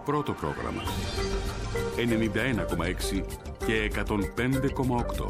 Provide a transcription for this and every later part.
πρώτο πρόγραμμα. 91,6 και 105,8.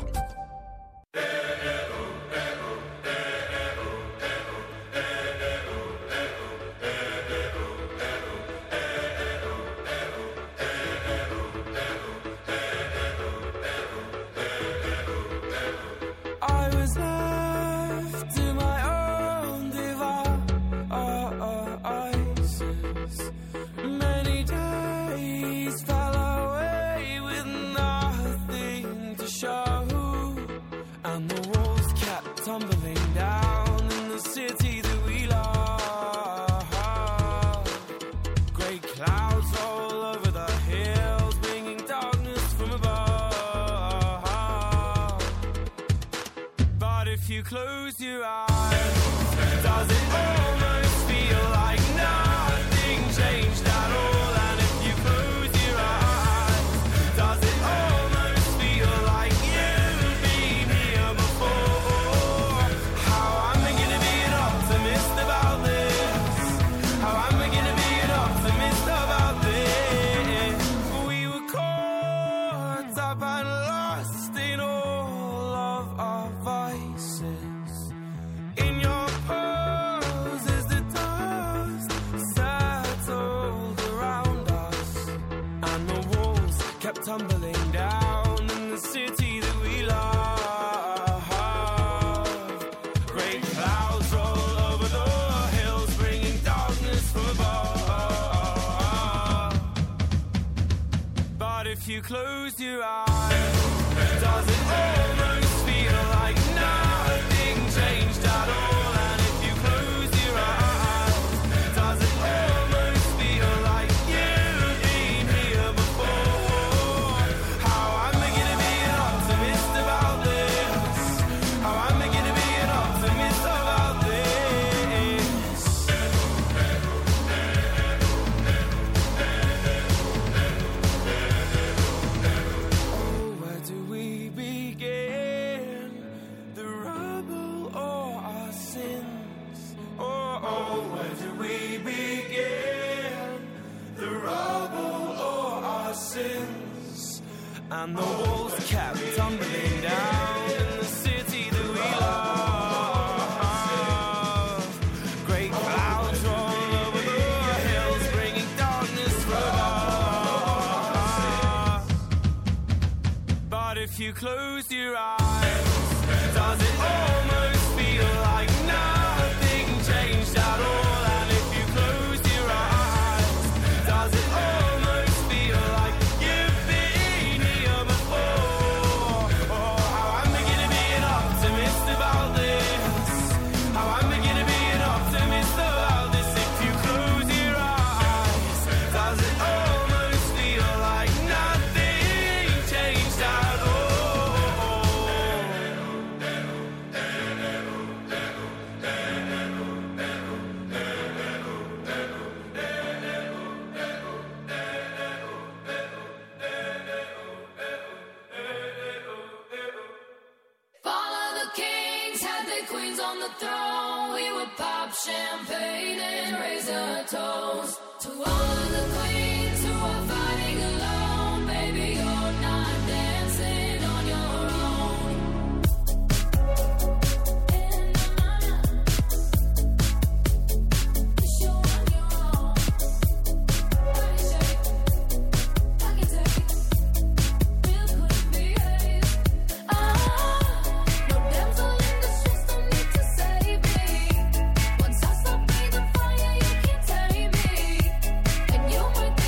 Once I stop breathing fire, you can't tame me. And you might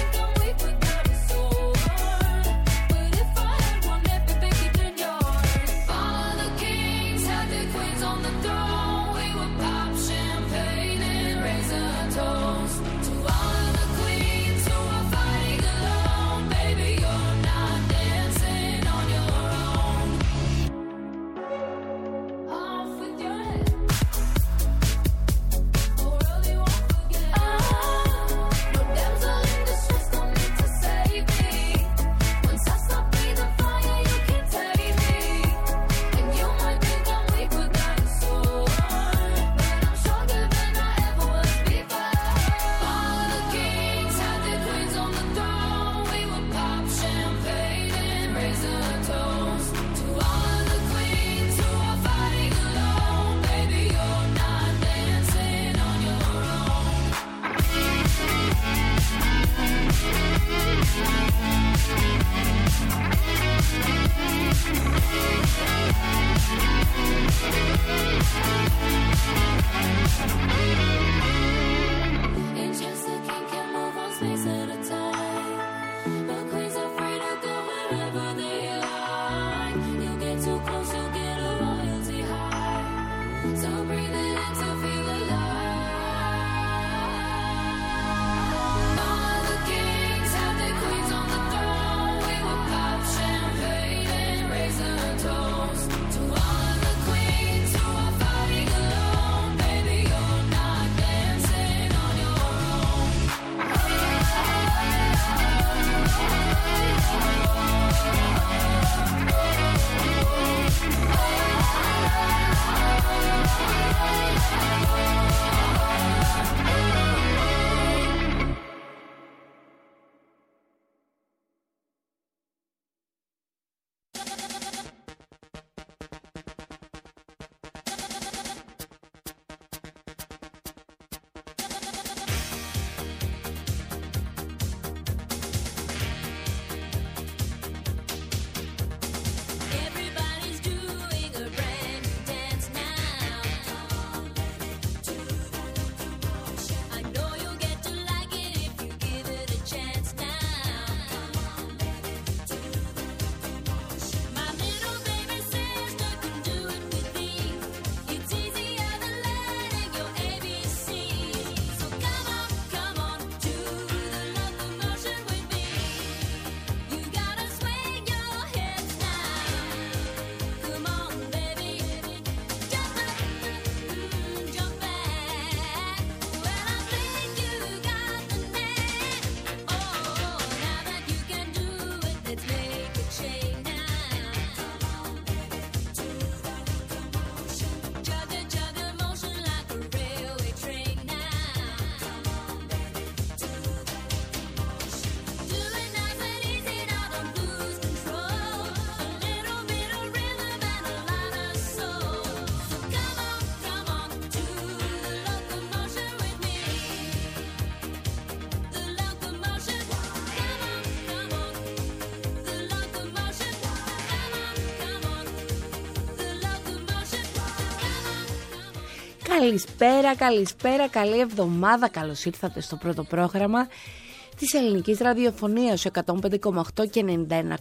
Καλησπέρα, καλή εβδομάδα. Καλώς ήρθατε στο πρώτο πρόγραμμα της ελληνικής ραδιοφωνίας 105,8 και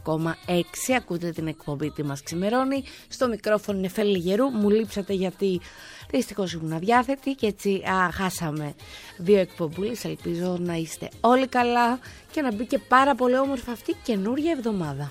91,6. Ακούτε την εκπομπή «Τι μας ξημερώνει». Στο μικρόφωνο είναι Φέλη Γερού. Μου λείψατε γιατί δυστυχώς ήμουν αδιάθετη και έτσι χάσαμε 2 εκπομπούλες. Ελπίζω να είστε όλοι καλά και να μπει και πάρα πολύ όμορφα αυτή καινούρια εβδομάδα.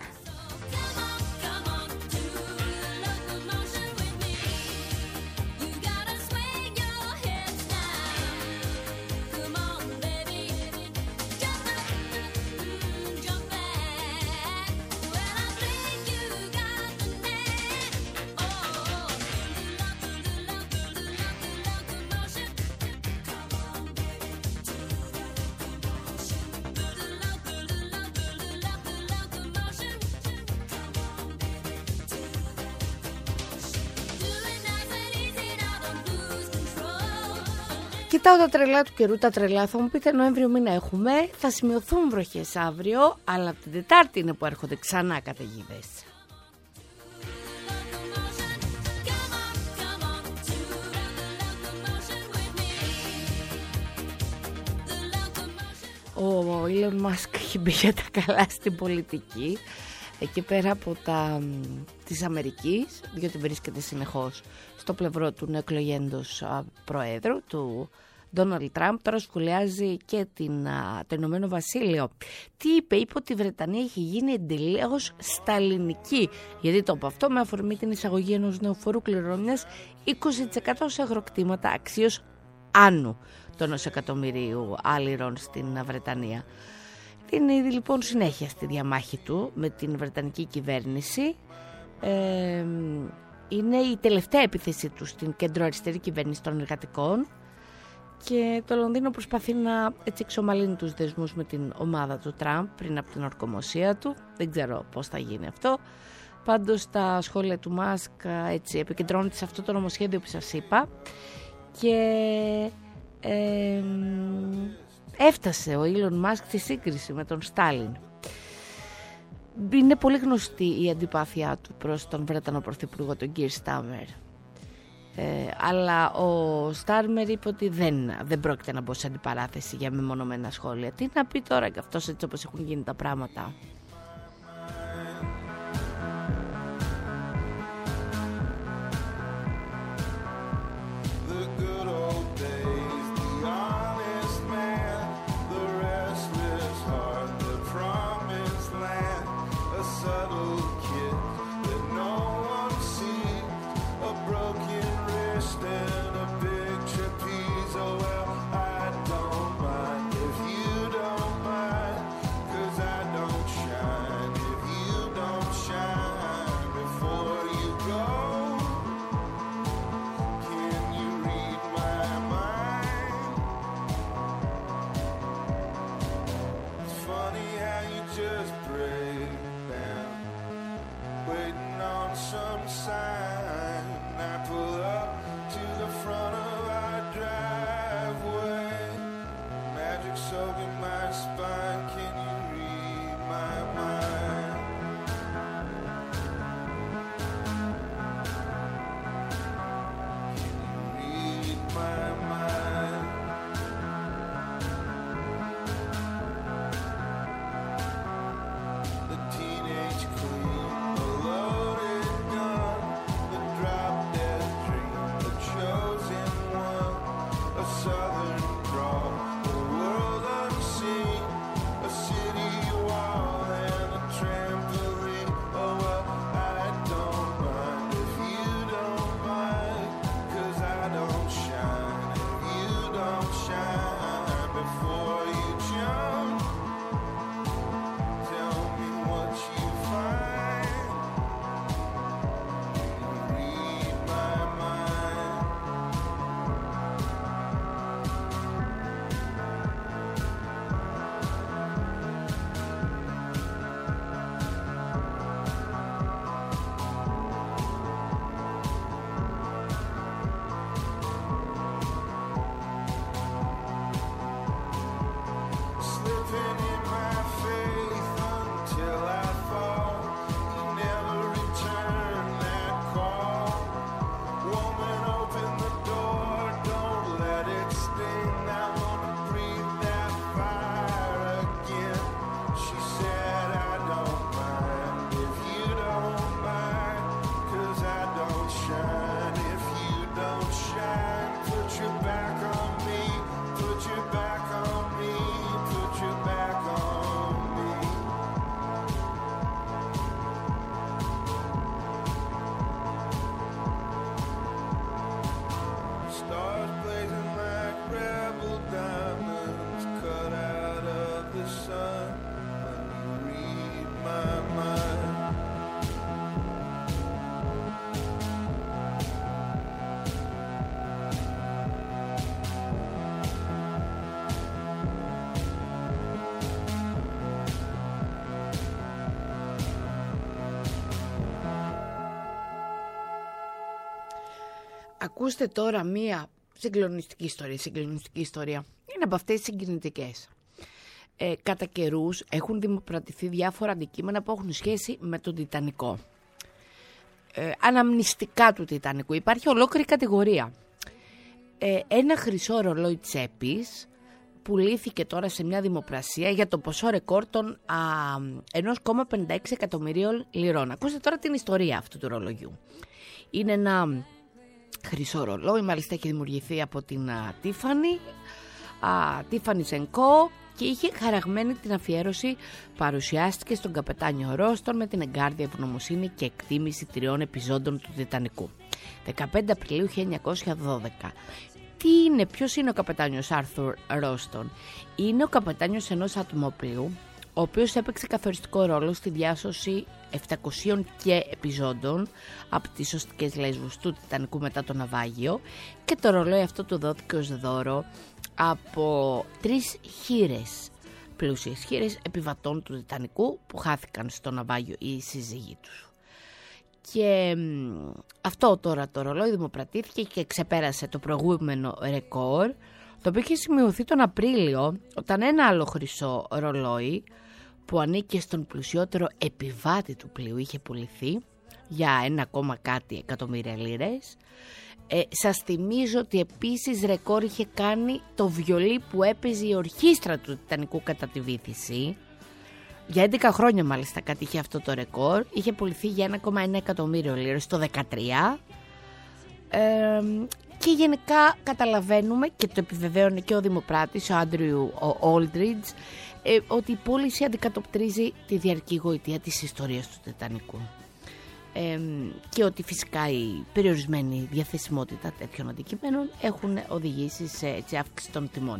Κοιτάω τα τρελά του καιρού, τα τρελά. Θα μου πείτε Νοέμβριο μήνα έχουμε, θα σημειωθούν βροχές αύριο, αλλά την Τετάρτη είναι που έρχονται ξανά καταιγίδες. Ο Elon Musk έχει μπει για τα καλά στην πολιτική, εκεί πέρα από της Αμερικής, διότι βρίσκεται συνεχώς στο πλευρό του νεοεκλογέντος προέδρου, του Ντόναλντ Τραμπ. Τώρα σχολιάζει και το Ηνωμένο Βασίλειο. Τι είπε? Είπε ότι η Βρετανία έχει γίνει εντελώς σταλινική. Γιατί το είπε αυτό? Με αφορμή την εισαγωγή ενός νέου φόρου κληρονομιάς 20% σε αγροκτήματα αξίως άνω των 1 εκατομμυρίου άλυρων στην Βρετανία. Είναι ήδη λοιπόν συνέχεια στη διαμάχη του με την Βρετανική κυβέρνηση. Είναι η τελευταία επίθεση του στην κεντροαριστερή κυβέρνηση των εργατικών και το Λονδίνο προσπαθεί να έτσι εξομαλύνει τους δεσμούς με την ομάδα του Τραμπ πριν από την ορκομοσία του. Δεν ξέρω πώς θα γίνει αυτό. Πάντως τα σχόλια του Μάσκ έτσι επικεντρώνονται σε αυτό το νομοσχέδιο που σας είπα και έφτασε ο Elon Musk στη σύγκριση με τον Στάλιν. Είναι πολύ γνωστή η αντιπάθειά του προς τον Βρετανό Πρωθυπουργό, τον Κίρ Στάμερ. Αλλά ο Στάρμερ είπε ότι δεν πρόκειται να μπω σε αντιπαράθεση για μεμονωμένα σχόλια. Τι να πει τώρα και αυτός, έτσι όπως έχουν γίνει τα πράγματα. Ακούστε τώρα μία συγκλονιστική ιστορία. Είναι από αυτές τις συγκινητικές. Κατά καιρούς έχουν δημοπρατηθεί διάφορα αντικείμενα που έχουν σχέση με τον Τιτανικό. Αναμνηστικά του Τιτανικού. Υπάρχει ολόκληρη κατηγορία. Ένα χρυσό ρολόι τσέπης πουλήθηκε τώρα σε μια δημοπρασία για το ποσό ρεκόρ των 1,56 εκατομμυρίων λιρών. Ακούστε τώρα την ιστορία αυτού του ρολογιού. Είναι ένα χρυσό ρολόι, μάλιστα έχει δημιουργηθεί από την Tiffany & Co. Και είχε χαραγμένη την αφιέρωση, παρουσιάστηκε στον καπετάνιο Ρόστον με την εγκάρδια ευγνωμοσύνη και εκτίμηση 3 επιζώντων του Τιτανικού. 15 Απριλίου 1912. Ποιος είναι ο καπετάνιος Άρθουρ Ρόστον? Είναι ο καπετάνιος ενός ατμόπλοιου, ο οποίος έπαιξε καθοριστικό ρόλο στη διάσωση 700 και επιζώντων από τις σωστικές λέσβους του Τιτανικού μετά το ναυάγιο, και το ρολόι αυτό του δόθηκε ως δώρο από 3 χήρες, πλούσιες χήρες επιβατών του Τιτανικού που χάθηκαν στο ναυάγιο οι σύζυγοι τους. Και αυτό τώρα το ρολόι δημοπρατήθηκε και ξεπέρασε το προηγούμενο ρεκόρ, το οποίο είχε σημειωθεί τον Απρίλιο, όταν ένα άλλο χρυσό ρολόι που ανήκε στον πλουσιότερο επιβάτη του πλοίου είχε πουληθεί για 1, κάτι εκατομμύρια λίρες. Σας θυμίζω ότι επίσης ρεκόρ είχε κάνει το βιολί που έπαιζε η ορχήστρα του Τιτανικού κατά τη βύθιση. Για 11 χρόνια μάλιστα κάτι είχε αυτό το ρεκόρ. Είχε πουληθεί για 1,1 εκατομμύριο λίρες το 2013. Και γενικά καταλαβαίνουμε, και το επιβεβαίωνε και ο δημοπράτης, ο Άντριου Όλντριτζ, ότι η πώληση αντικατοπτρίζει τη διαρκή γοητεία της ιστορίας του Τιτανικού. Και ότι φυσικά η περιορισμένη διαθεσιμότητα τέτοιων αντικειμένων έχουν οδηγήσει σε αύξηση των τιμών.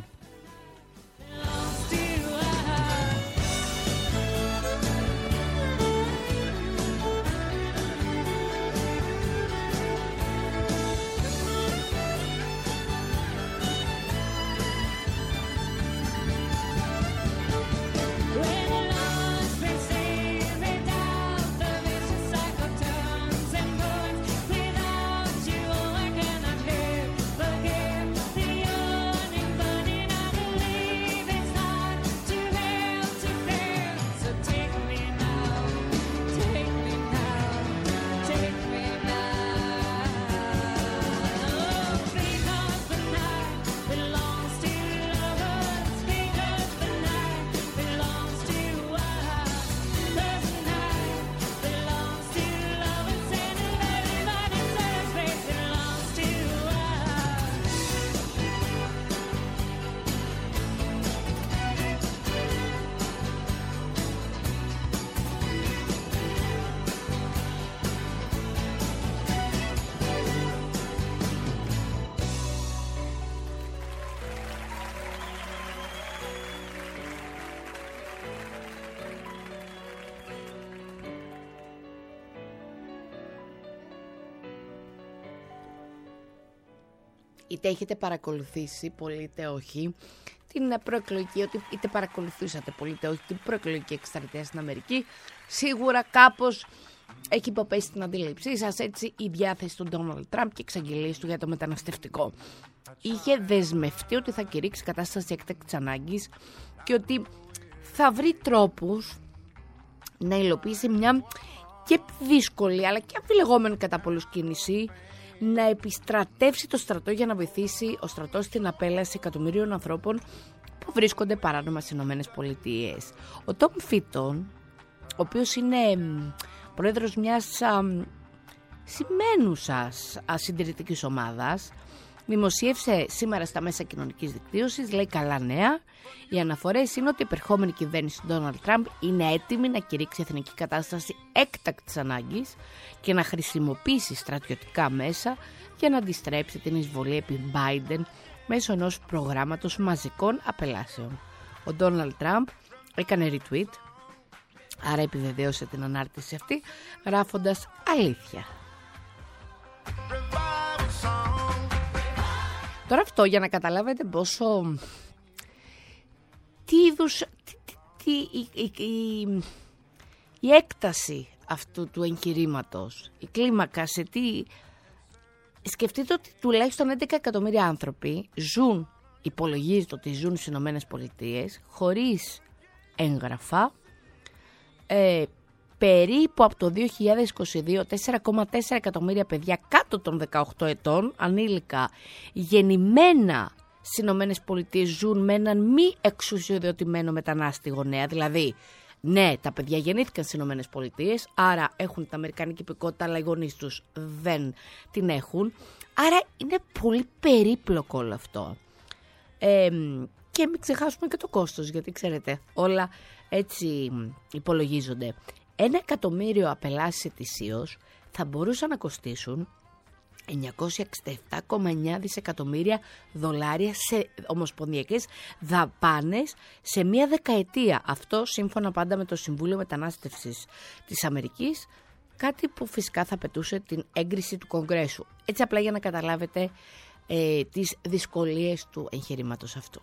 Είτε έχετε παρακολουθήσει, πολύ είτε όχι, την προεκλογική, είτε παρακολουθούσατε πολύ είτε όχι την προεκλογική εκστρατεία στην Αμερική, σίγουρα κάπως έχει υποπέσει την αντίληψή σας έτσι η διάθεση του Ντόναλντ Τραμπ και εξαγγελίες του για το μεταναστευτικό. Είχε δεσμευτεί ότι θα κηρύξει κατάσταση έκτακτης ανάγκης και ότι θα βρει τρόπους να υλοποιήσει μια και δύσκολη αλλά και αμφιλεγόμενη κατά πολλούς κίνηση, να επιστρατεύσει το στρατό για να βοηθήσει ο στρατός στην απέλαση εκατομμυρίων ανθρώπων που βρίσκονται παράνομα στις ΗΠΑ. Ο Τόμ Φίτον, ο οποίος είναι πρόεδρος μιας σημαίνουσας συντηρητικής ομάδας, δημοσίευσε σήμερα στα μέσα κοινωνικής δικτύωσης, λέει καλά νέα. Οι αναφορές είναι ότι η επερχόμενη κυβέρνηση του Ντόναλντ Τραμπ είναι έτοιμη να κηρύξει εθνική κατάσταση έκτακτης ανάγκης και να χρησιμοποιήσει στρατιωτικά μέσα για να αντιστρέψει την εισβολή επί Biden μέσω ενός προγράμματος μαζικών απελάσεων. Ο Ντόναλντ Τραμπ έκανε retweet, άρα επιβεβαίωσε την ανάρτηση αυτή, γράφοντας αλήθεια. Τώρα αυτό για να καταλάβετε πόσο τι είδους η έκταση αυτού του εγχειρήματος, η κλίμακα σε τι... Σκεφτείτε ότι τουλάχιστον 11 εκατομμύρια άνθρωποι ζουν, υπολογίζεται ότι ζουν στις ΗΠΑ χωρίς έγγραφα, περίπου από το 2022 4,4 εκατομμύρια παιδιά κάτω των 18 ετών, ανήλικα γεννημένα στις ΗΠΑ ζουν με έναν μη εξουσιοδοτημένο μετανάστη γονέα. Δηλαδή, ναι, τα παιδιά γεννήθηκαν στις ΗΠΑ, άρα έχουν την αμερικανική υπηκότητα, αλλά οι γονείς τους δεν την έχουν. Άρα είναι πολύ περίπλοκο όλο αυτό. Και μην ξεχάσουμε και το κόστος, γιατί ξέρετε, όλα έτσι υπολογίζονται. 1 εκατομμύριο απελάσεις ετησίως θα μπορούσαν να κοστίσουν 967,9 δισεκατομμύρια δολάρια σε ομοσπονδιακές δαπάνες σε μία δεκαετία. Αυτό σύμφωνα πάντα με το Συμβούλιο Μετανάστευσης της Αμερικής, κάτι που φυσικά θα πετούσε την έγκριση του Κογκρέσου. Έτσι απλά για να καταλάβετε τις δυσκολίες του εγχειρήματος αυτού.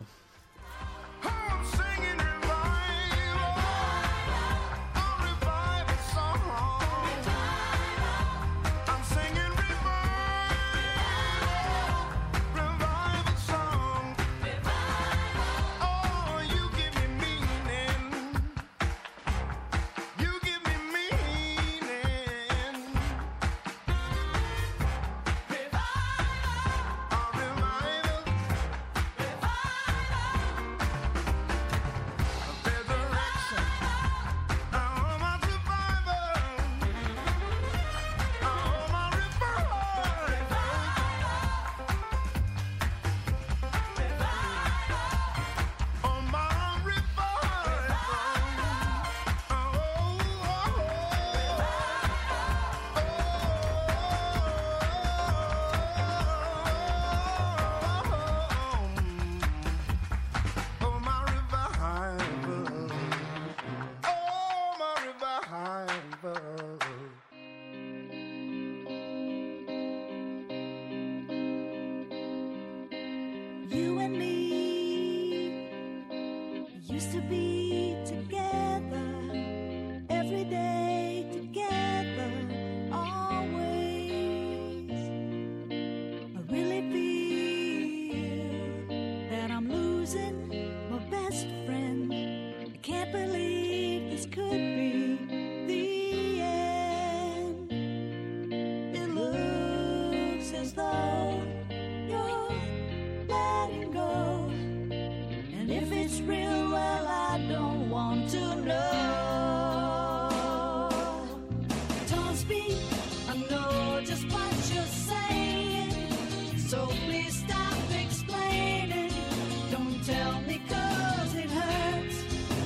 and me used to be together every day, together always. I really feel that I'm losing my best friend. I can't believe this could be the end. It looks as though you're letting go, and if it's real, well, I don't want to know. Don't speak, I know just what you're saying, so please stop explaining. Don't tell me 'cause it hurts.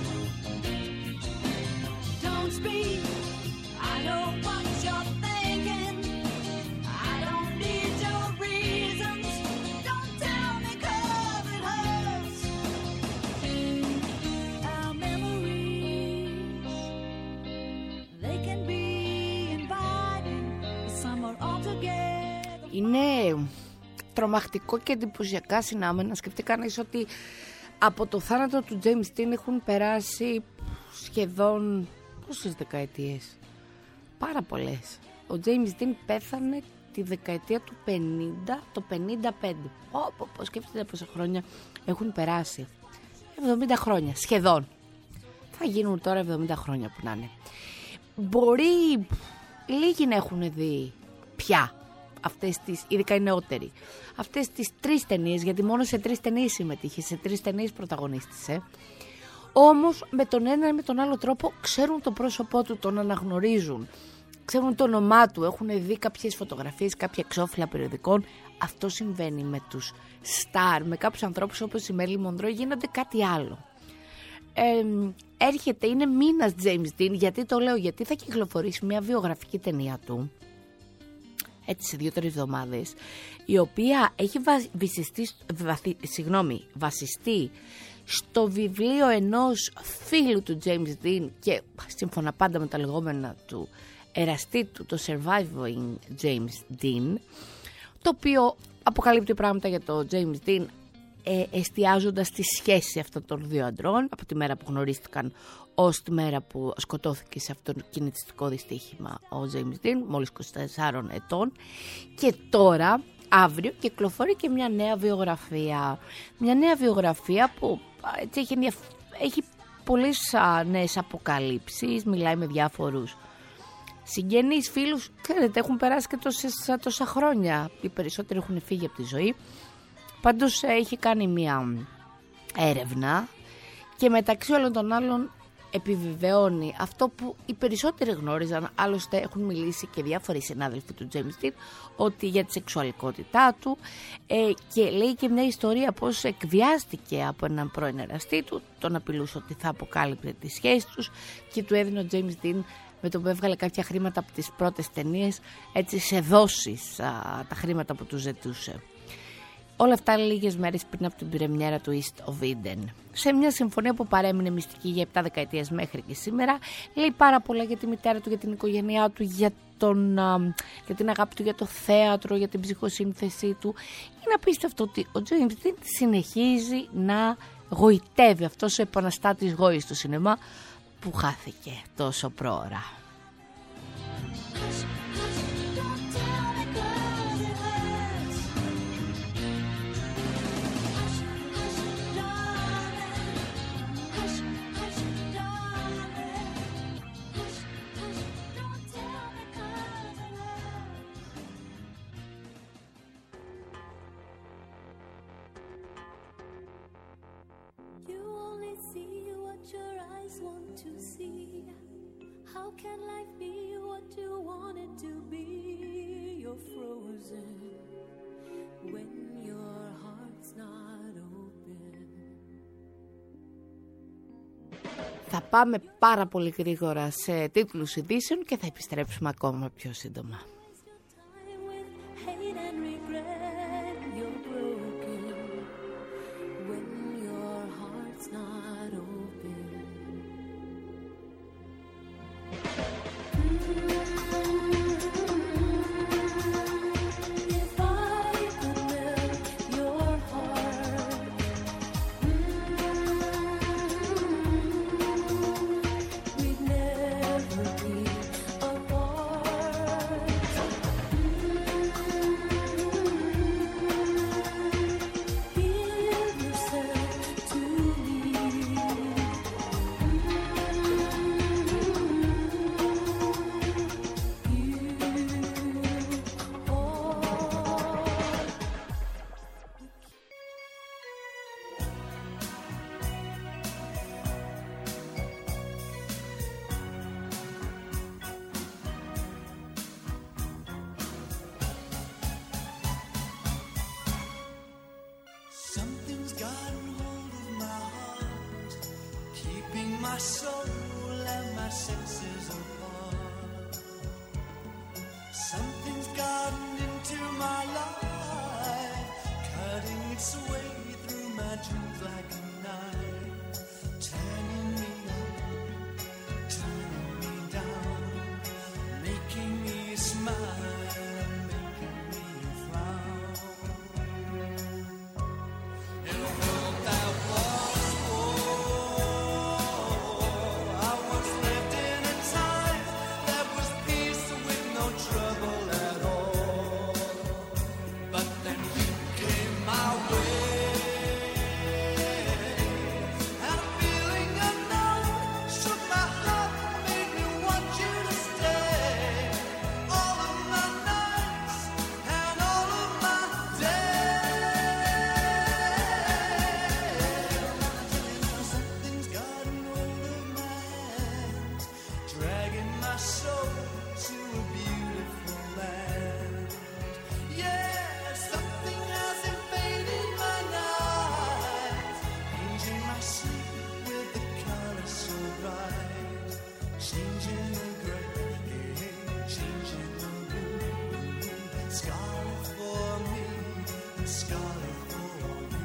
Don't speak, I know what you're thinking. I don't need your reasons. Don't tell me 'cause it hurts. Our memories, they can be inviting, but some are all together. Είναι τρομακτικό και εντυπωσιακά συνάμενα. Σκεφτεί κανείς ότι από το θάνατο του James Dean έχουν περάσει σχεδόν πόσες δεκαετίες? Πάρα πολλές. Ο James Dean πέθανε τη δεκαετία του 50, το 55. Σκέφτεται πόσα χρόνια έχουν περάσει. 70 χρόνια, σχεδόν. Θα γίνουν τώρα 70 χρόνια που να είναι. Μπορεί λίγοι να έχουν δει πια αυτές τις, ειδικά οι νεότεροι, αυτές τις 3 ταινίες, γιατί μόνο σε 3 ταινίες συμμετείχε, σε 3 ταινίες πρωταγωνίστησε. Όμως με τον ένα ή με τον άλλο τρόπο ξέρουν το πρόσωπό του, τον αναγνωρίζουν, ξέρουν το όνομά του, έχουν δει κάποιες φωτογραφίες, κάποια εξώφυλλα περιοδικών. Αυτό συμβαίνει με τους στάρ, με κάποιους ανθρώπους όπως η Μέριλιν Μονρό, γίνονται κάτι άλλο. Έρχεται, είναι μήνας James Dean. Γιατί το λέω? Γιατί θα κυκλοφορήσει μια βιογραφική ταινία του, έτσι σε 2-3 εβδομάδες, η οποία έχει βασιστεί στο βιβλίο ενός φίλου του James Dean και σύμφωνα πάντα με τα λεγόμενα του εραστή του, το Surviving James Dean, το οποίο αποκαλύπτει πράγματα για το James Dean, εστιάζοντας στη σχέση αυτών των δύο αντρών από τη μέρα που γνωρίστηκαν ως τη μέρα που σκοτώθηκε σε αυτό το κινητιστικό δυστύχημα ο James Dean, μόλις 24 ετών. Και τώρα, αύριο, κυκλοφορεί και μια νέα βιογραφία. Μια νέα βιογραφία που έτσι, έχει πολλές νέες αποκαλύψεις, μιλάει με διάφορους συγγενείς, φίλους. Ξέρετε, έχουν περάσει και τόσα χρόνια. Οι περισσότεροι έχουν φύγει από τη ζωή. Πάντως έχει κάνει μια έρευνα και μεταξύ όλων των άλλων επιβεβαιώνει αυτό που οι περισσότεροι γνώριζαν. Άλλωστε έχουν μιλήσει και διάφοροι συνάδελφοι του James Dean ότι για τη σεξουαλικότητά του, και λέει και μια ιστορία πως εκβιάστηκε από έναν πρώην εραστή του, τον απειλούσε ότι θα αποκάλυπτε τις σχέσεις τους και του έδινε ο James Dean, με το που έβγαλε κάποια χρήματα από τις πρώτες ταινίες, έτσι σε δόσεις τα χρήματα που του ζητούσε. Όλα αυτά λίγες μέρες πριν από την πρεμιέρα του East of Eden. Σε μια συμφωνία που παρέμεινε μυστική για 7 δεκαετίες μέχρι και σήμερα, λέει πάρα πολλά για τη μητέρα του, για την οικογένειά του, για την αγάπη του για το θέατρο, για την ψυχοσύνθεσή του. Είναι απίστευτο ότι ο James Dean συνεχίζει να γοητεύει, αυτός ο επαναστάτης γόης του σινεμά που χάθηκε τόσο πρόωρα. How can life be what you want it to be? You're frozen when your heart's not open. Θα πάμε πάρα πολύ γρήγορα σε τίτλους ειδήσεων και θα επιστρέψουμε ακόμα πιο σύντομα. my soul and my senses apart. Something's gotten into my life, cutting its way through my dreams like a knife, turning me up, turning me down, making me smile and making me frown. In a world that was war, I was lived in a time that was peace with no trouble at all. But then you came my way, and a feeling unknown shook my heart, made me want you to stay. All of my nights and all of my days. Something's gotten hold of my hands, dragging my soul to a beautiful land. Yeah, something has invaded my night, changing my sleep with the colors so bright, changing the gray, changing the blue, scarlet for me, scarlet for you.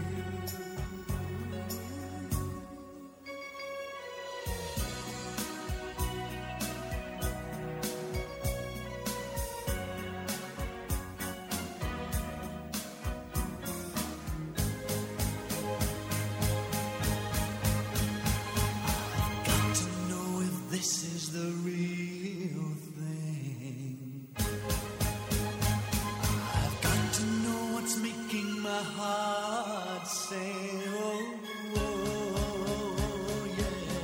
Got to know if this is the real thing. I've got to know what's making my heart sing. Oh, yeah.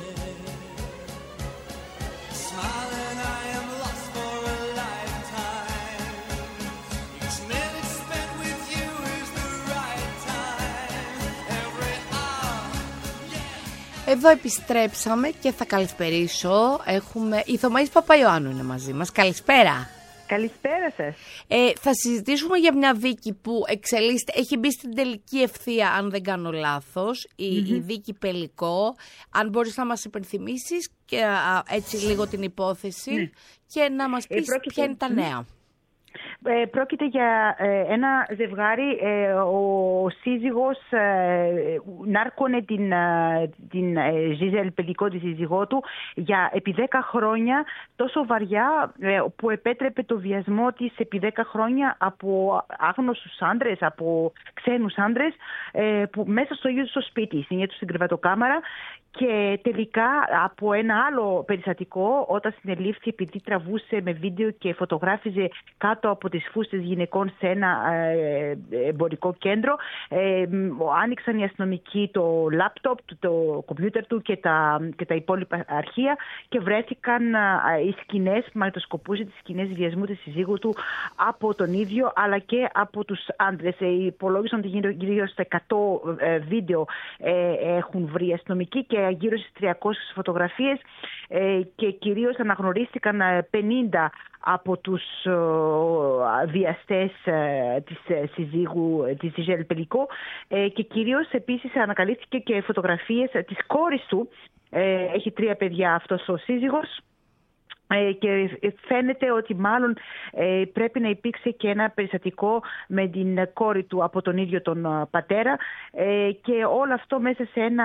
Smiling, I am lost for a lifetime. Each minute spent with you is the right time. Every hour, yeah. Εδώ επιστρέψαμε και θα καλησπερίσω. Έχουμε... Η Θωμαής Παπαϊωάννου είναι μαζί μας. Καλησπέρα. Καλησπέρα σας. Θα συζητήσουμε για μια δίκη που εξελίσσεται, έχει μπει στην τελική ευθεία, αν δεν κάνω λάθος, η δίκη Πελικό. Αν μπορείς να μας υπενθυμίσεις και έτσι λίγο την υπόθεση και να μας πεις ποια είναι τα νέα. Πρόκειται για ένα ζευγάρι, ο σύζυγος νάρκωνε την Ζιζέλ Πελικό, τη σύζυγό του, για επί 10 χρόνια τόσο βαριά που επέτρεπε το βιασμό της επί 10 χρόνια από άγνωστους άντρες, από ξένους άντρες, που μέσα στο ίδιο στο σπίτι, στην ίδια του στην κρεβατοκάμαρα. Και τελικά από ένα άλλο περιστατικό, όταν συνελήφθη επειδή τραβούσε με βίντεο και φωτογράφιζε κάτω από τις φούστες γυναικών σε ένα εμπορικό κέντρο, άνοιξαν οι αστυνομικοί το λάπτοπ, το κομπιούτερ του και τα υπόλοιπα αρχεία και βρέθηκαν οι σκηνές, μαγνητοσκοπούσε τις σκηνές βιασμού της συζύγου του από τον ίδιο αλλά και από τους άντρες. Υπολόγισαν ότι γύρω στα 100 βίντεο έχουν βρει αστυνομικοί και γύρω στις 300 φωτογραφίες και κυρίως αναγνωρίστηκαν 50 από τους βιαστές της συζύγου της Ζιζέλ Πελικό και κυρίως επίσης ανακαλύφθηκε και φωτογραφίες της κόρης του. Έχει 3 παιδιά αυτός ο σύζυγος. Και φαίνεται ότι μάλλον πρέπει να υπήρξε και ένα περιστατικό με την κόρη του από τον ίδιο τον πατέρα και όλο αυτό μέσα σε ένα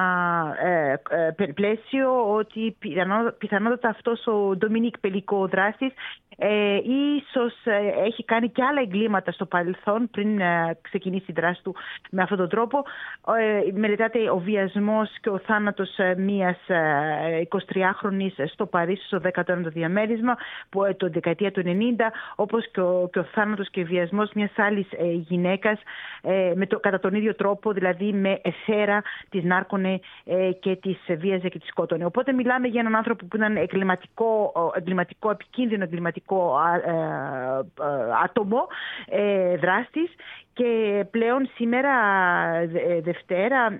πλαίσιο ότι πιθανότατα αυτός ο Ντομινίκ Πελικό, ο δράστης, ίσως έχει κάνει και άλλα εγκλήματα στο παρελθόν πριν ξεκινήσει η δράση του με αυτόν τον τρόπο. Μελετάται ο βιασμός και ο θάνατος μιας 23χρονης στο Παρίσι στο 19ο διαμέρισμα που το δεκαετία του 90, όπως και ο θάνατος και ο βιασμός μιας άλλης γυναίκας κατά τον ίδιο τρόπο, δηλαδή με εθέρα της νάρκωνε και της βίαζε και της σκότωνε. Οπότε μιλάμε για έναν άνθρωπο που ήταν εγκληματικό, επικίνδυνο εγκληματικό άτομο, δράστης, και πλέον σήμερα Δευτέρα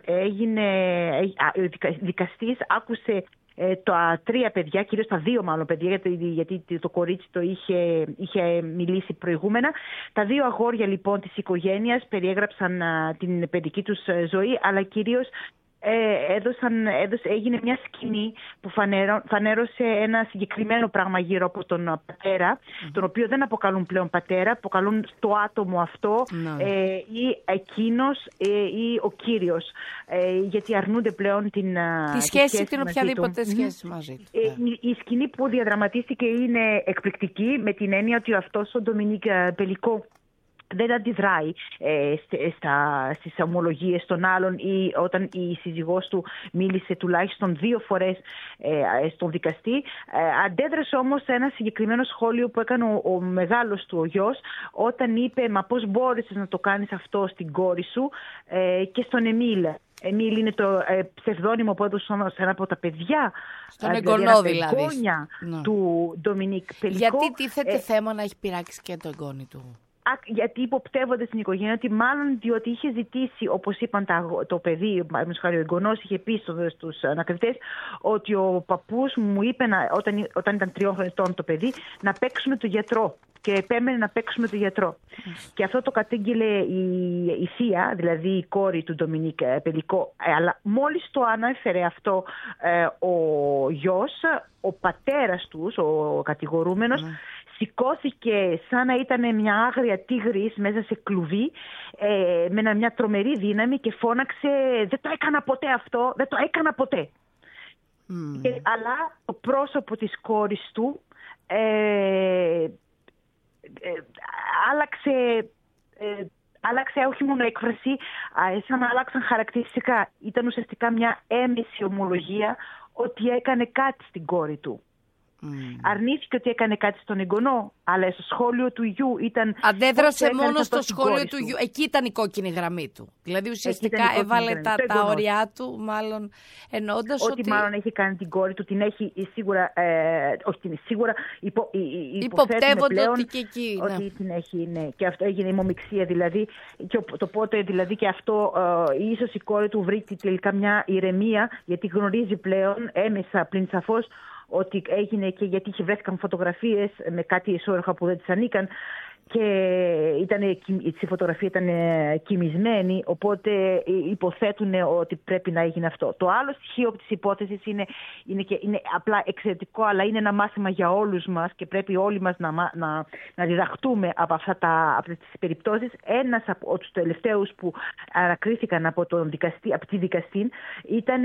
δικαστής άκουσε τα 3 παιδιά, κυρίως τα 2 μάλλον παιδιά, γιατί το κορίτσι το είχε μιλήσει προηγούμενα. Τα 2 αγόρια λοιπόν της οικογένειας περιέγραψαν την παιδική τους ζωή, αλλά κυρίως έγινε μια σκηνή που φανέρωσε ένα συγκεκριμένο πράγμα γύρω από τον πατέρα, τον οποίο δεν αποκαλούν πλέον πατέρα, αποκαλούν το άτομο αυτό ή εκείνος ή ο κύριος, γιατί αρνούνται πλέον τη σχέση την οποιαδήποτε σχέση μαζί του. Η σκηνή που διαδραματίστηκε είναι εκπληκτική, με την έννοια ότι αυτός ο Ντομινίκ Πελικό δεν αντιδράει στις ομολογίες των άλλων, ή όταν η σύζυγός του μίλησε τουλάχιστον 2 φορές στον δικαστή. Αντέδρασε όμως σε ένα συγκεκριμένο σχόλιο που έκανε ο μεγάλος του, ο γιος, όταν είπε «Μα πώς μπόρεσες να το κάνεις αυτό στην κόρη σου?» και στον Εμίλ. Εμίλ είναι το ψευδόνυμο που έδωσε σε ένα από τα παιδιά, στον εγγονό δηλαδή, του Ντομινίκ Πελικό. Γιατί τίθεται θέμα να έχει πειράξει και το εγγόνι του? Γιατί υποπτεύονται στην οικογένεια ότι μάλλον διότι είχε ζητήσει, όπως είπαν το παιδί, ο εγγονός είχε πει στους ανακριτές ότι ο παππούς μου είπε όταν ήταν 3 ετών το παιδί να παίξουμε το γιατρό, και επέμενε να παίξουμε το γιατρό. Και αυτό το κατήγγειλε η θεία, δηλαδή η κόρη του Ντομινίκ Πελικό, αλλά μόλις το ανέφερε αυτό ο γιος, ο πατέρας τους, ο κατηγορούμενος, σηκώθηκε σαν να ήταν μια άγρια τίγρης μέσα σε κλουβί, με μια τρομερή δύναμη, και φώναξε «Δεν το έκανα ποτέ αυτό, δεν το έκανα ποτέ». Αλλά το πρόσωπο της κόρης του άλλαξε όχι μόνο έκφραση, σαν να άλλαξαν χαρακτηριστικά. Ήταν ουσιαστικά μια έμεση ομολογία ότι έκανε κάτι στην κόρη του. Αρνήθηκε ότι έκανε κάτι στον εγγονό, αλλά στο σχόλιο του γιου ήταν... Αντέδρασε μόνο στο σχόλιο του γιου. Εκεί ήταν η κόκκινη γραμμή του. Δηλαδή ουσιαστικά έβαλε τα ωριά του, μάλλον εννοώντας ότι... μάλλον έχει κάνει την κόρη του, την έχει σίγουρα... όχι την σίγουρα... Υποπτεύονται πλέον ότι και εκεί... Ότι την έχει, ναι. Και αυτό έγινε ημομιξία δηλαδή. Και το πότε δηλαδή και αυτό... ίσως η κόρη του βρει τελικά μια ηρεμία, γιατί γνωρίζει πλέον έμεσα, πλην σαφώς, ότι έγινε, και γιατί βρέθηκαν φωτογραφίες με κάτι ισόρροχα που δεν της ανήκαν, και η φωτογραφία ήταν κοιμισμένη, οπότε υποθέτουν ότι πρέπει να έγινε αυτό. Το άλλο στοιχείο της υπόθεσης είναι απλά εξαιρετικό, αλλά είναι ένα μάθημα για όλους μας και πρέπει όλοι μας να διδαχτούμε από αυτές τις περιπτώσεις. Ένας από τους τελευταίους που ανακρίθηκαν από τη δικαστή ήταν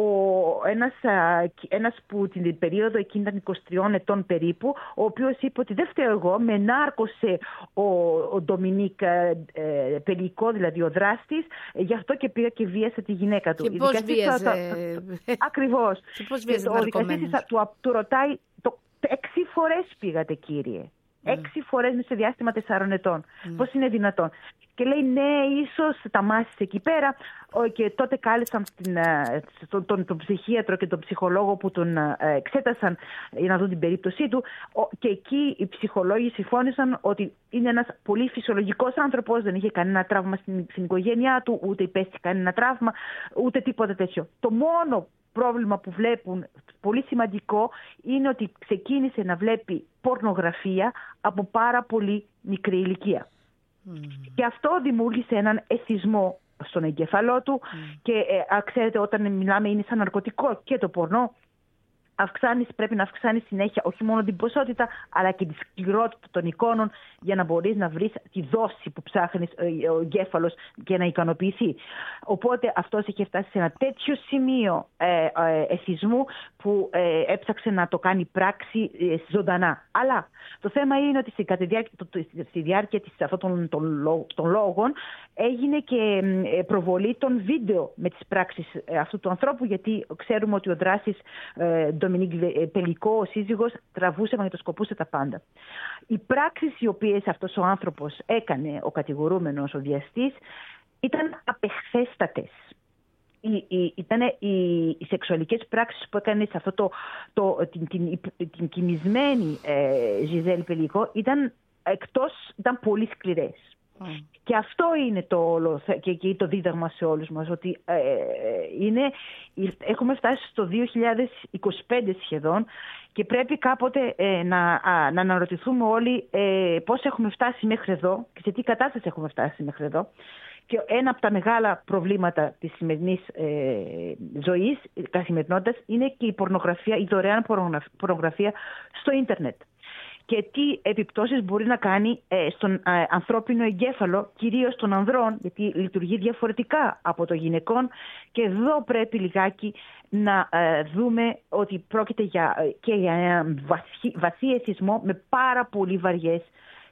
ένας που την περίοδο εκείνη ήταν 23 ετών περίπου, ο οποίος είπε ότι δεν φταίω εγώ, με νάρκωσε ο Ντομινίκ Πελικό, δηλαδή ο δράστης, γι' αυτό και πήγα και βίασα τη γυναίκα του. Και πώς βίαζε? Ακριβώς. Και πώς βίαζε ο δικαστής του ρωτάει 6 φορές πήγατε, κύριε. 6 φορές σε διάστημα 4 ετών. Πώς είναι δυνατόν? Και λέει ναι, ίσως τα μάθησε εκεί πέρα, και τότε κάλεσαν τον ψυχίατρο και τον ψυχολόγο που τον εξέτασαν για να δουν την περίπτωσή του, και εκεί οι ψυχολόγοι συμφώνησαν ότι είναι ένας πολύ φυσιολογικός άνθρωπος, δεν είχε κανένα τραύμα στην οικογένειά του, ούτε υπέστη κανένα τραύμα, ούτε τίποτα τέτοιο. Το μόνο πρόβλημα που βλέπουν, πολύ σημαντικό, είναι ότι ξεκίνησε να βλέπει πορνογραφία από πάρα πολύ μικρή ηλικία. Και αυτό δημιούργησε έναν εθισμό στον εγκέφαλό του, και ξέρετε, όταν μιλάμε είναι σαν ναρκωτικό και το πορνό, πρέπει να αυξάνει συνέχεια όχι μόνο την ποσότητα, αλλά και τη σκληρότητα των εικόνων, για να μπορείς να βρεις τη δόση που ψάχνεις ο εγκέφαλος και να ικανοποιηθεί. Οπότε αυτός είχε φτάσει σε ένα τέτοιο σημείο εθισμού που έψαξε να το κάνει πράξη ζωντανά. Αλλά το θέμα είναι ότι στη διάρκεια αυτών των λόγων έγινε και προβολή των βίντεο με τις πράξεις αυτού του ανθρώπου, γιατί ξέρουμε ότι ο δράστης Ντομινίκ Πελικό, ο σύζυγος, τραβούσε, μαγνητοσκοπούσε τα πάντα. Οι πράξεις οι οποίες αυτός ο άνθρωπος έκανε, ο κατηγορούμενος, ο βιαστής, ήταν απεχθέστατες. Ήταν οι σεξουαλικές πράξεις που έκανε σε αυτό την κοιμισμένη Ζιζέλ Πελικό ήταν πολύ σκληρές. Και αυτό είναι και το δίδαγμα σε όλους μας, ότι έχουμε φτάσει στο 2025 σχεδόν, και πρέπει κάποτε να αναρωτηθούμε όλοι πώς έχουμε φτάσει μέχρι εδώ και σε τι κατάσταση έχουμε φτάσει μέχρι εδώ, Και ένα από τα μεγάλα προβλήματα της σημερινής ζωής, καθημερινότητας, είναι και η πορνογραφία, η δωρεάν πορνογραφία στο ίντερνετ. Και τι επιπτώσεις μπορεί να κάνει στον ανθρώπινο εγκέφαλο, κυρίως των ανδρών, γιατί λειτουργεί διαφορετικά από το γυναικών. Και εδώ πρέπει λιγάκι να δούμε ότι πρόκειται και για ένα βαθύ εθισμό με πάρα πολύ βαριές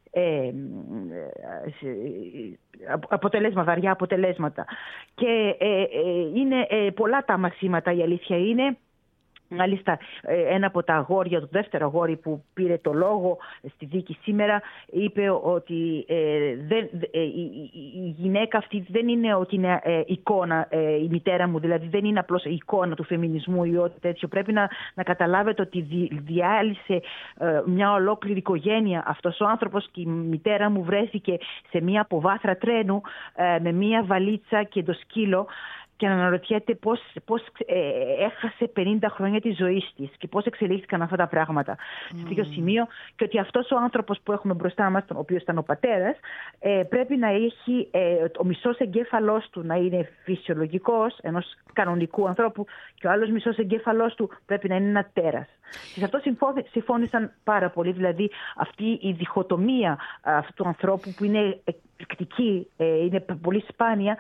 βαριά αποτελέσματα. Και είναι πολλά τα μαθήματα, η αλήθεια είναι. Μάλιστα, ένα από τα αγόρια, το δεύτερο αγόρι που πήρε το λόγο στη δίκη σήμερα, είπε ότι η γυναίκα αυτή δεν είναι ότι είναι εικόνα, η μητέρα μου, δηλαδή δεν είναι απλώς εικόνα του φεμινισμού ή ό,τι τέτοιο. Πρέπει να καταλάβετε ότι διάλυσε μια ολόκληρη οικογένεια αυτός ο άνθρωπος, και η μητέρα μου βρέθηκε σε μια αποβάθρα τρένου με μια βαλίτσα και το σκύλο, και να αναρωτιέται πώς έχασε 50 χρόνια της ζωής της και πώς εξελίχθηκαν αυτά τα πράγματα σε τέτοιο σημείο, και ότι αυτός ο άνθρωπος που έχουμε μπροστά μας, ο οποίος ήταν ο πατέρας, πρέπει να έχει ο μισός εγκέφαλός του να είναι φυσιολογικός, ενός κανονικού ανθρώπου, και ο άλλος μισός εγκέφαλός του πρέπει να είναι ένα τέρας. Και σε αυτό συμφώνησαν πάρα πολύ, δηλαδή αυτή η διχοτομία αυτού του ανθρώπου που είναι εκπληκτική, είναι πολύ σπάνια,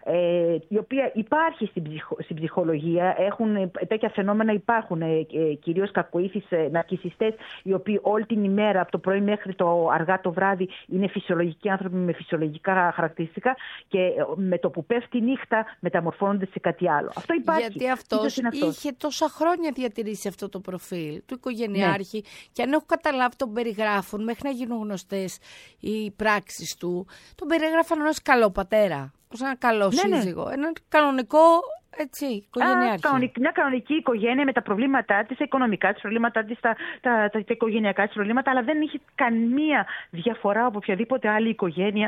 η οποία υπάρχει στην ψυχολογία. Τέτοια φαινόμενα υπάρχουν, κυρίως κακοήθεις ναρκισσιστές, οι οποίοι όλη την ημέρα, από το πρωί μέχρι το αργά το βράδυ, είναι φυσιολογικοί άνθρωποι με φυσιολογικά χαρακτηριστικά, και με το που πέφτει η νύχτα μεταμορφώνονται σε κάτι άλλο. Αυτό υπάρχει. Γιατί αυτός είχε τόσα χρόνια διατηρήσει αυτό το προφίλ του οικογενειάρχη, ναι. Και αν έχω καταλάβει, τον περιγράφουν μέχρι να γίνουν γνωστές οι πράξεις του. Τον περιγράφαν ως καλό πατέρα, ως ένα καλό σύζυγο, έναν κανονικό οικογενειάρχη. Μια κανονική οικογένεια με τα προβλήματά της, οικονομικά της προβλήματά της, τα οικογενειακά της προβλήματα, αλλά δεν είχε καμία διαφορά από οποιαδήποτε άλλη οικογένεια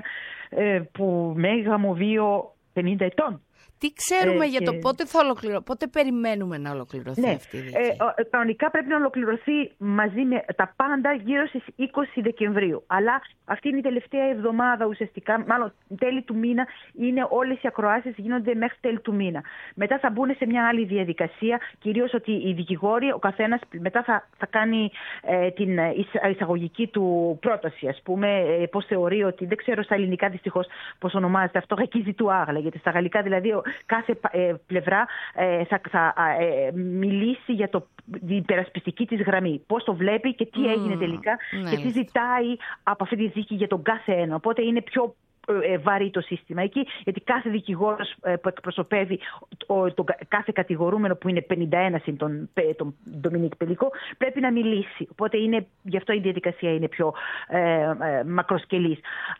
που μέγαμο βίο 50 ετών. Τι ξέρουμε για το πότε περιμένουμε να ολοκληρωθεί αυτή η δίκη? Κανονικά πρέπει να ολοκληρωθεί μαζί με τα πάντα γύρω στις 20 Δεκεμβρίου. Αλλά αυτή είναι η τελευταία εβδομάδα ουσιαστικά, μάλλον τέλη του μήνα, είναι όλες οι ακροάσεις γίνονται μέχρι τέλη του μήνα. Μετά θα μπουν σε μια άλλη διαδικασία, κυρίως ότι οι δικηγόροι, ο καθένας μετά θα κάνει την εισαγωγική του πρόταση, ας πούμε, πώς θεωρεί ότι, δεν ξέρω στα ελληνικά δυστυχώς πώς ονομάζεται αυτό, εκεί του άγλα, γιατί στα γαλλικά δηλαδή κάθε πλευρά θα μιλήσει για την υπερασπιστική της γραμμή. Πώς το βλέπει και τι έγινε τελικά, και τι ζητάει από αυτή τη δίκη για τον κάθε ένα. Οπότε είναι πιο βαρύ το σύστημα εκεί, γιατί κάθε δικηγόρος που εκπροσωπεύει τον κάθε κατηγορούμενο, που είναι 51 συν τον Ντομινίκ Πελικό, πρέπει να μιλήσει. Οπότε γι' αυτό η διαδικασία είναι πιο μακροσκελής.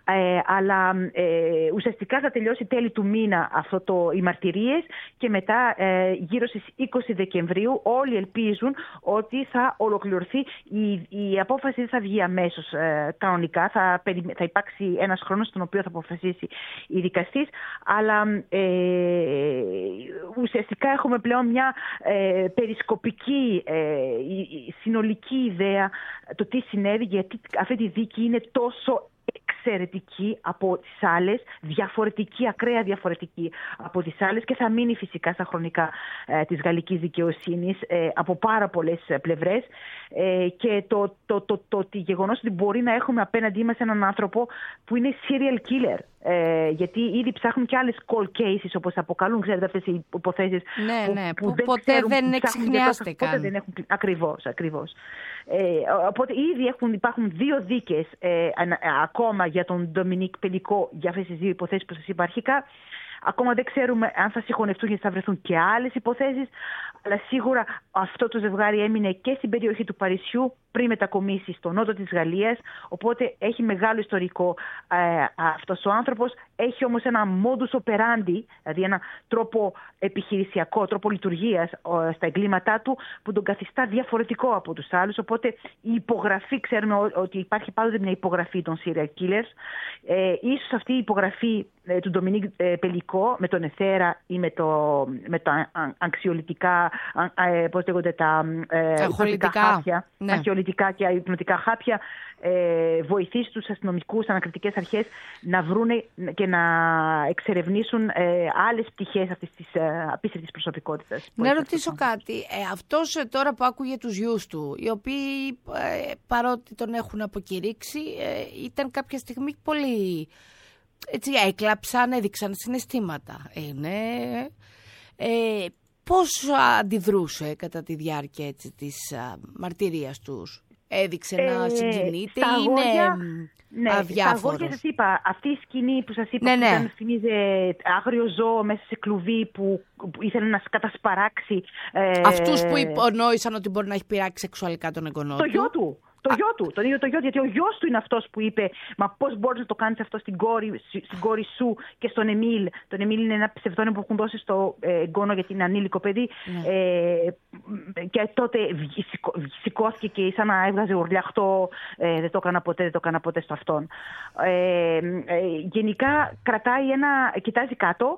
Αλλά ουσιαστικά θα τελειώσει τέλη του μήνα οι μαρτυρίες, και μετά γύρω στις 20 Δεκεμβρίου όλοι ελπίζουν ότι θα ολοκληρωθεί. Η απόφαση δεν θα βγει αμέσως κανονικά, θα υπάρξει ένας χρόνος στον οποίο θα αποφασίσει η δικαστής, αλλά ουσιαστικά έχουμε πλέον μια περισκοπική συνολική ιδέα το τι συνέβη, γιατί αυτή τη δίκη είναι τόσο εξαιρετική από τις άλλες, ακραία διαφορετική από τις άλλες, και θα μείνει φυσικά στα χρονικά της γαλλικής δικαιοσύνης από πάρα πολλές πλευρές, και το γεγονός ότι μπορεί να έχουμε απέναντί μας έναν άνθρωπο που είναι serial killer, γιατί ήδη ψάχνουν και άλλες cold cases, όπως αποκαλούν, ξέρετε, αυτές οι υποθέσεις που ποτέ δεν εξιχνιάστηκαν. Ακριβώς. Οπότε ήδη υπάρχουν 2 δίκες ακόμα για τον Ντομινίκ Πελικό, για αυτές τις 2 υποθέσεις που σας είπα αρχικά. Ακόμα δεν ξέρουμε αν θα συγχωνευτούν, γιατί θα βρεθούν και άλλες υποθέσεις, αλλά σίγουρα αυτό το ζευγάρι έμεινε και στην περιοχή του Παρισιού πριν μετακομίσει στο νότο της Γαλλίας, οπότε έχει μεγάλο ιστορικό αυτός ο άνθρωπος. Έχει όμως ένα modus operandi, δηλαδή ένα τρόπο επιχειρησιακό, τρόπο λειτουργίας στα εγκλήματά του, που τον καθιστά διαφορετικό από τους άλλους. Οπότε η υπογραφή, ξέρουμε ότι υπάρχει πάντοτε μια υπογραφή των serial killers. Ίσως αυτή η υπογραφή του Ντομινίκ Πελικό με τον εθέρα ή με τα ανξιολυτικά, πώς λέγονται, τα χάπια, αρχαιολυτικά και υπνοτικά χάπια, βοηθήσει τους αστυνομικούς, ανακριτικές αρχές να βρούνε και να εξερευνήσουν άλλες πτυχές αυτής της απίστευτης προσωπικότητας. Να ρωτήσω κάτι. Αυτός τώρα που άκουγε τους γιους του, οι οποίοι παρότι τον έχουν αποκηρύξει, ήταν κάποια στιγμή πολύ... Έτσι έκλαψαν, έδειξαν συναισθήματα. Πώς αντιδρούσε κατά τη διάρκεια έτσι, της μαρτυρίας τους? Έδειξε να συγκινείται ή είναι αδιάφορος? Στα αγόρια σας είπα, αυτή η σκηνή που σας είπα, που ήταν, θυμίζε άγριο ζώο μέσα σε κλουβί που ήθελε να κατασπαράξει. Αυτούς που υπονόησαν ότι μπορεί να έχει πειράξει σεξουαλικά τον εγγονό του. Το γιο του. Τον ίδιο το γιο, γιατί ο γιος του είναι αυτός που είπε «Μα πώς μπορείς να το κάνεις αυτό στην κόρη σου και στον Εμίλ». Τον Εμίλ είναι ένα ψευδόνυμο που έχουν δώσει στο εγγόνο γιατί είναι ανήλικο παιδί. Και τότε σηκώθηκε και σαν να έβγαζε ουρλιαχτό «Δεν το έκανα ποτέ στο αυτόν». Γενικά κοιτάζει κάτω.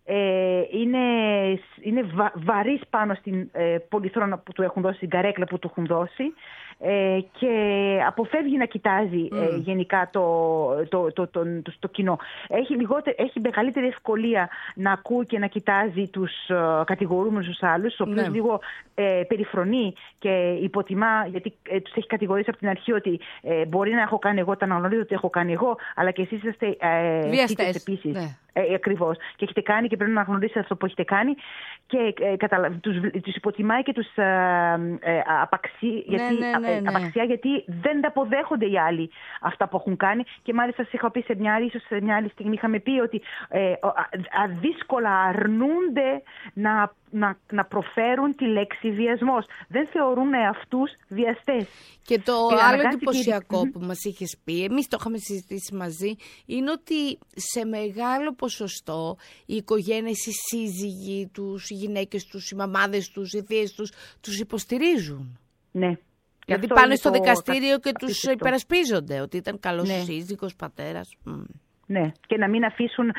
Είναι βαρύς πάνω στην πολυθρόνα που του έχουν δώσει, στην καρέκλα που του έχουν δώσει, και αποφεύγει να κοιτάζει γενικά το κοινό. Έχει μεγαλύτερη ευκολία να ακούει και να κοιτάζει τους κατηγορούμενους τους άλλους, τους οποίους λίγο περιφρονεί και υποτιμά, γιατί τους έχει κατηγορήσει από την αρχή ότι μπορεί να έχω κάνει εγώ, τα αναγνωρίζω ότι έχω κάνει εγώ, αλλά και εσείς είστε βιαστές επίσης. Ναι. Ακριβώς. Και έχετε κάνει και πρέπει να γνωρίσετε αυτό που έχετε κάνει, και τους υποτιμάει και τους απαξιά, γιατί δεν τα αποδέχονται οι άλλοι αυτά που έχουν κάνει. Και μάλιστα σας είχα πει σε μια άλλη στιγμή, είχαμε πει ότι δύσκολα αρνούνται να προφέρουν τη λέξη βιασμός. Δεν θεωρούν αυτούς βιαστές. Και το άλλο εντυπωσιακό που μας είχες πει, εμείς το είχαμε συζητήσει μαζί, είναι ότι σε μεγάλο ποσοστό οι οικογένειες, οι σύζυγοι τους, οι γυναίκες τους, οι μαμάδες τους, οι θείες τους υποστηρίζουν. Ναι. Δηλαδή πάνε στο δικαστήριο και τους υπερασπίζονται ότι ήταν καλός σύζυγος, πατέρας. Ναι, και να μην αφήσουν,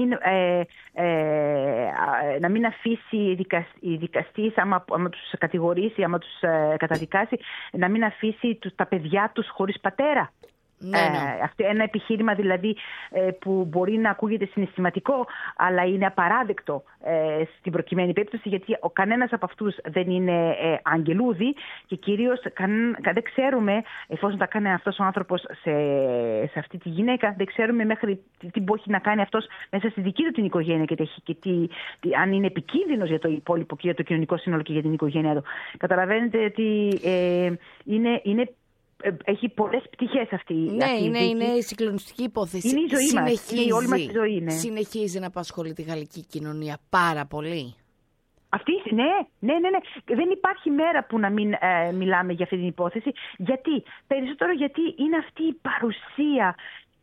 να μην αφήσει η δικαστής, άμα τους κατηγορήσει, άμα τους καταδικάσει, να μην αφήσει τα παιδιά τους χωρίς πατέρα. Αυτό ένα επιχείρημα δηλαδή που μπορεί να ακούγεται συναισθηματικό, αλλά είναι απαράδεκτο στην προκειμένη περίπτωση, γιατί κανένας από αυτούς δεν είναι αγγελούδι, και κυρίως δεν ξέρουμε, εφόσον τα κάνει αυτός ο άνθρωπος σε αυτή τη γυναίκα, δεν ξέρουμε μέχρι τι μπορεί να κάνει αυτός μέσα στη δική του την οικογένεια, και αν είναι επικίνδυνος για το υπόλοιπο και για το κοινωνικό σύνολο και για την οικογένειά του. Καταλαβαίνετε ότι έχει πολλές πτυχές αυτή η δίκη. Είναι συγκλονιστική υπόθεση. Είναι η ζωή μας, είναι η όλη μας ζωή. Ναι. Συνεχίζει να απασχολεί τη γαλλική κοινωνία πάρα πολύ. Ναι. Δεν υπάρχει μέρα που να μην μιλάμε για αυτή την υπόθεση. Γιατί? Περισσότερο γιατί είναι αυτή η παρουσία,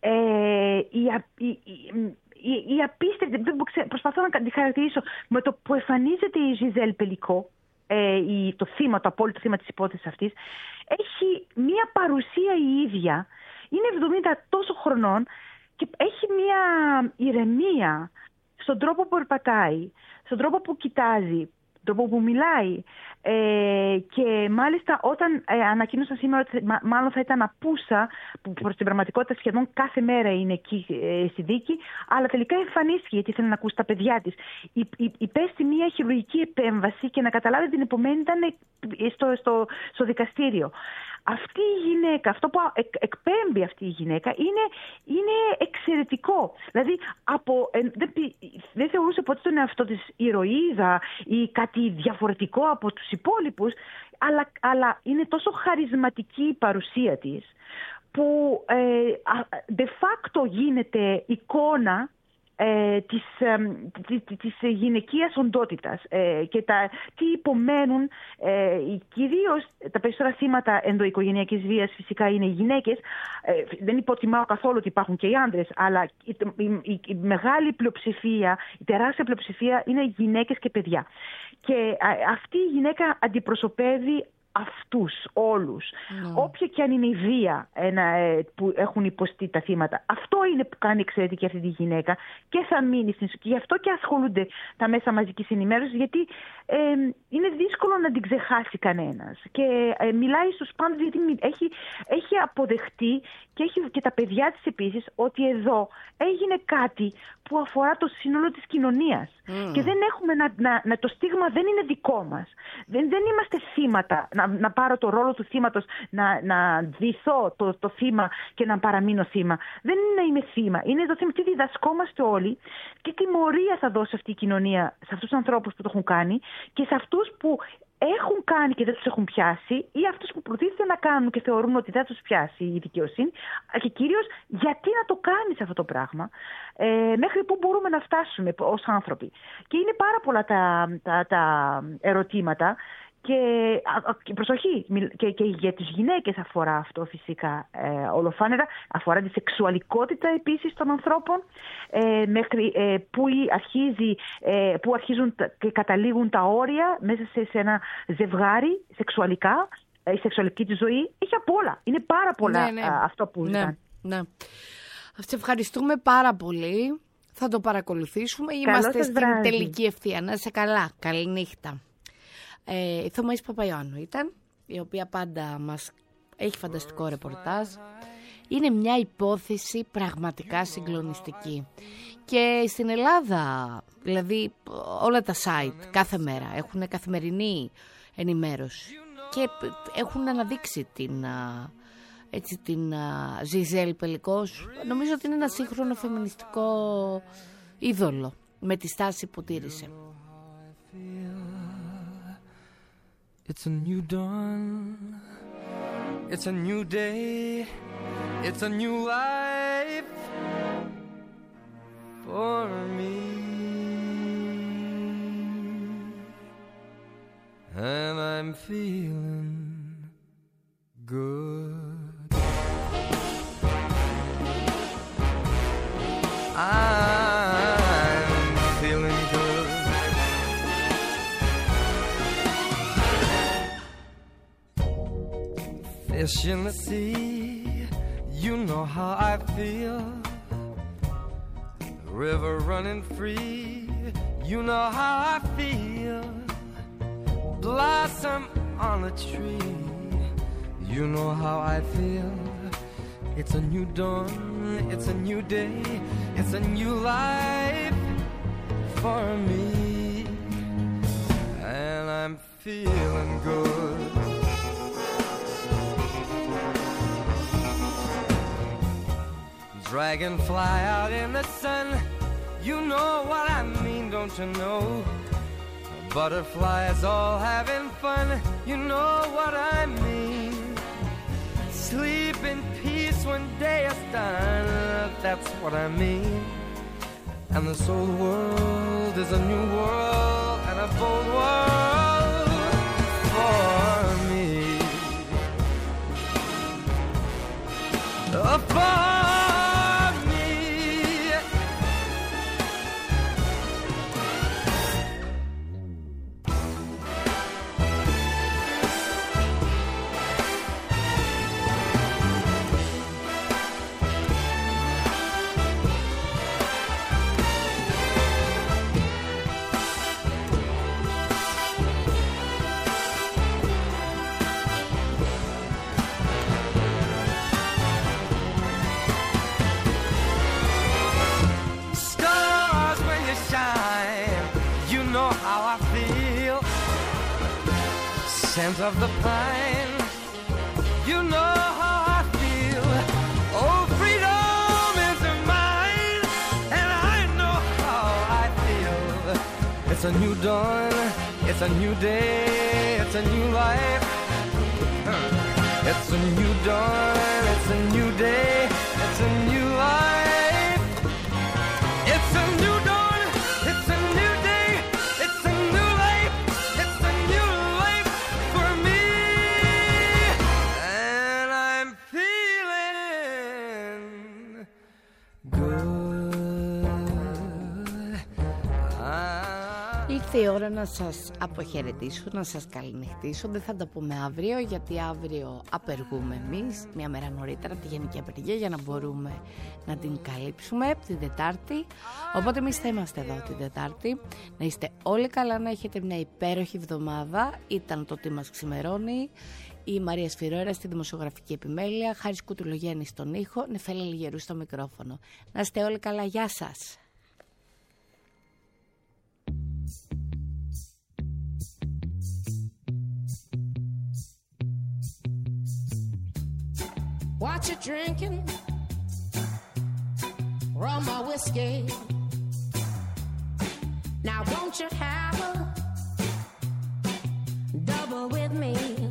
η απίστευτη, προσπαθώ να τη χαρακτηρίσω, με το που εμφανίζεται η Gisèle Pelicot, το θύμα, το απόλυτο θύμα της υπόθεσης αυτής, έχει μία παρουσία η ίδια, είναι 70 τόσο χρονών και έχει μία ηρεμία στον τρόπο που περπατάει, στον τρόπο που κοιτάζει, στον τρόπο που μιλάει, και μάλιστα όταν ανακοίνωσα σήμερα ότι μάλλον θα ήταν απούσα, που προς την πραγματικότητα σχεδόν κάθε μέρα είναι εκεί στη δίκη, αλλά τελικά εμφανίστηκε γιατί ήθελε να ακούσει τα παιδιά της. Υπέστη μια χειρουργική επέμβαση και να καταλάβει την επομένη ήταν στο δικαστήριο. Αυτή η γυναίκα, αυτό που εκπέμπει αυτή η γυναίκα είναι εξαιρετικό. Δηλαδή δεν θεωρούσε ποτέ τον εαυτό της ηρωίδα ή κάτι διαφορετικό από τους υπόλοιπους, αλλά είναι τόσο χαρισματική η παρουσία της που de facto γίνεται εικόνα της γυναικείας οντότητας, και τι υπομένουν κυρίως τα περισσότερα θύματα ενδοοικογενειακής βίας φυσικά είναι οι γυναίκες. Δεν υποτιμάω καθόλου ότι υπάρχουν και οι άντρες, αλλά η μεγάλη πλειοψηφία, η τεράστια πλειοψηφία είναι γυναίκες και παιδιά. Και αυτή η γυναίκα αντιπροσωπεύει αυτούς όλους. Όποια και αν είναι η βία που έχουν υποστεί τα θύματα, αυτό είναι που κάνει εξαιρετική αυτή τη γυναίκα και θα μείνει στην ζωή. Γι' αυτό και ασχολούνται τα μέσα μαζικής ενημέρωσης, γιατί είναι δύσκολο να την ξεχάσει κανένας. Και μιλάει στους πάντες, γιατί έχει αποδεχτεί και τα παιδιά της επίσης ότι εδώ έγινε κάτι που αφορά το σύνολο της κοινωνίας. Και δεν έχουμε το στίγμα δεν είναι δικό μας. Δεν είμαστε θύματα, να πάρω το ρόλο του θύματος, να ντυθώ το θύμα και να παραμείνω θύμα. Δεν είναι να είμαι θύμα. Είναι το θύμα. Τι διδασκόμαστε όλοι, τι τιμωρία θα δώσει αυτή η κοινωνία σε αυτούς τους ανθρώπους που το έχουν κάνει και σε αυτούς που έχουν κάνει και δεν τους έχουν πιάσει, ή αυτούς που προτίθεται να κάνουν και θεωρούν ότι δεν τους πιάσει η δικαιοσύνη, και κυρίως γιατί να το κάνεις αυτό το πράγμα, μέχρι πού μπορούμε να φτάσουμε ως άνθρωποι. Και είναι πάρα πολλά τα ερωτήματα. Και προσοχή, και για τις γυναίκες αφορά αυτό φυσικά ολοφάνερα, αφορά τη σεξουαλικότητα επίσης των ανθρώπων, μέχρι που αρχίζουν και καταλήγουν τα όρια μέσα σε ένα ζευγάρι σεξουαλικά, η σεξουαλική της ζωή, έχει απ' όλα. Είναι πάρα πολλά αυτό που ζητάνε. Ναι. Σε ευχαριστούμε πάρα πολύ. Θα το παρακολουθήσουμε. Είμαστε στην τελική ευθεία. Να είσαι καλά. Καληνύχτα. Η Θωμαής Παπαϊωάννου ήταν, η οποία πάντα μας έχει φανταστικό ρεπορτάζ. Είναι μια υπόθεση πραγματικά συγκλονιστική. Και στην Ελλάδα, δηλαδή όλα τα site κάθε μέρα έχουν καθημερινή ενημέρωση και έχουν αναδείξει την Ζιζέλ Πελικός. Νομίζω ότι είναι ένα σύγχρονο φεμινιστικό είδωλο με τη στάση που τήρησε. It's a new dawn, it's a new day, it's a new life for me. And I'm feeling good. I'm feeling good. Fish in the sea, you know how I feel. River running free, you know how I feel. Blossom on a tree, you know how I feel. It's a new dawn, it's a new day, it's a new life for me. And I'm feeling good. Dragonfly out in the sun, you know what I mean, don't you know? Butterflies all having fun, you know what I mean. Sleep in peace when day is done, that's what I mean. And this old world is a new world and a bold world for me. Scent of the pine, you know how I feel. Oh, freedom is mine, and I know how I feel. It's a new dawn, it's a new day, it's a new life. It's a new dawn, it's a new day, it's a new life. It's a new dawn, it's a new day, it's a new life. It's a new life for me, and I'm feeling good. Ήρθε Ήρθε η ώρα να σας αποχαιρετήσω, να σας καληνυχτήσω. Δεν θα τα πούμε αύριο, γιατί αύριο απεργούμε εμείς μια μέρα νωρίτερα τη Γενική Απεργία, για να μπορούμε να την καλύψουμε την Τετάρτη. Οπότε εμείς θα είμαστε εδώ την Τετάρτη. Να είστε όλοι καλά, να έχετε μια υπέροχη εβδομάδα. Ήταν το Τι μας ξημερώνει. Η Μαρία Σφυρόερα στη δημοσιογραφική επιμέλεια, Χάρης Κουτουλογέννη στον ήχο, Νεφέλα Λιγερού στο μικρόφωνο. Να είστε όλοι καλά, γεια σας. What you drinking? Rum or whiskey? Now won't you have a double with me?